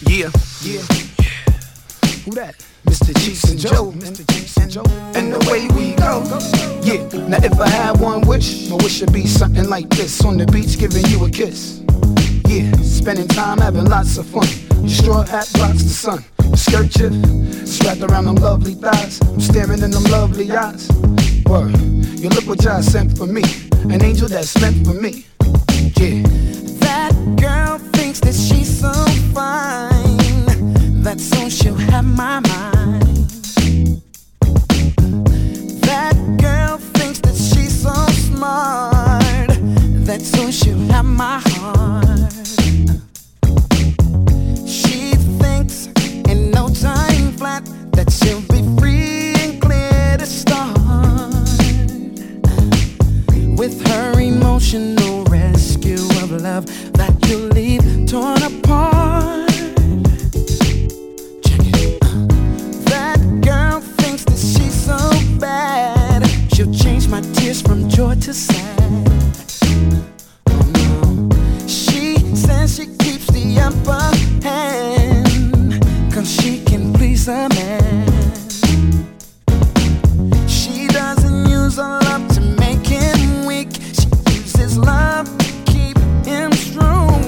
Yeah, yeah. Who that? Mr. Cheeks and Joe, Mr. Cheeks and Joe, and the way we go. Yeah, now if I had one wish, my wish would be something like this. On the beach giving you a kiss. Yeah, spending time having lots of fun. Your straw hat blocks the sun. Your skirt chip, strapped around them lovely thighs. I'm staring in them lovely eyes. Word, you look what y'all sent for me. An angel that's meant for me. Yeah. That girl thinks that she's so fine. That soon she'll have my mind. That girl thinks that she's so smart. That soon she'll have my heart. She thinks in no time flat that she'll be free and clear to start. With her emotional rescue of love that you'll leave torn apart. Check it. That girl thinks that she's so bad. She'll change my tears from joy to sad. Oh no. She says she keeps the upper hand, 'cause she can please a man. She doesn't use her love to make him weak. She uses love to keep him strong.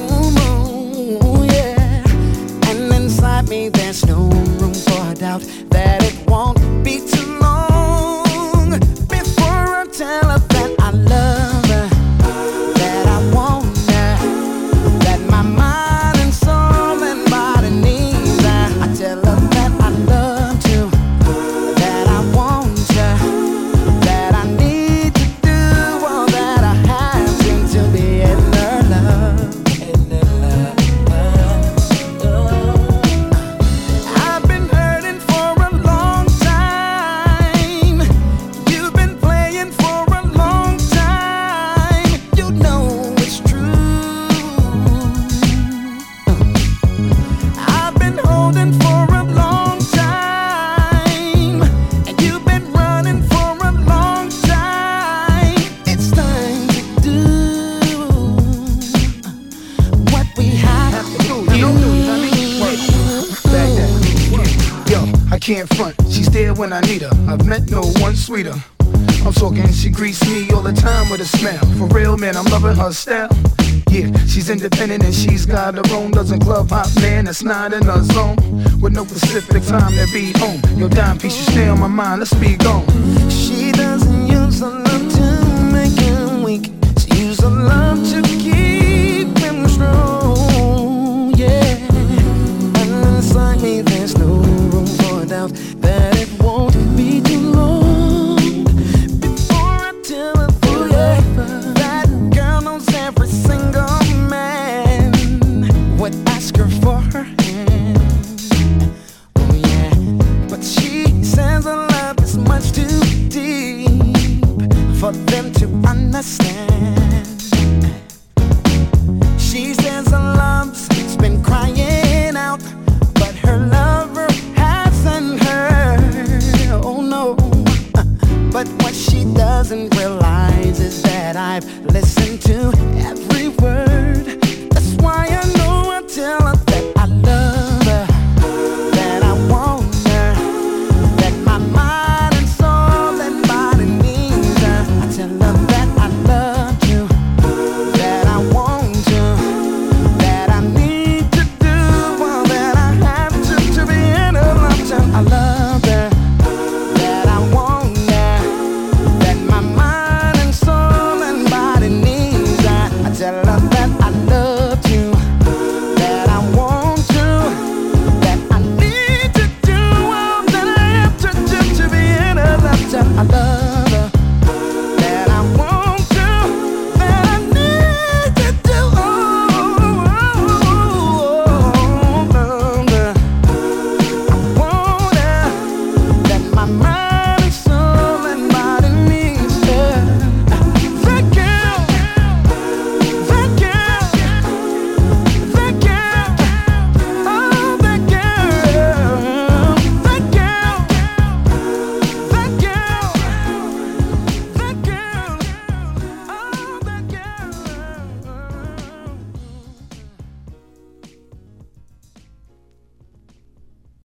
Yeah. And inside me there's no room for a doubt that it won't be too long before I tell her that I love her, that I want her, that my mind and soul and body needs her. I tell her that I love to, that I want her, that I need to do all that I have to be in her love. I've been hurting for a long time. You've been playing for a long time. You know it's true. I've been holding for a long time, and you've been running for a long time. It's time to do what we have to do. You know, back that. Yo, I can't front. She's there when I need her. I've met no one sweeter. I'm talking, she greets me all the time with a smile. For real, man, I'm loving her style. Yeah, she's independent and she's got her own. Doesn't club hop, man, that's not in her zone. With no specific time to be home. Your dime piece, you stay on my mind, let's be gone. She doesn't use her love to make him weak. She uses her love to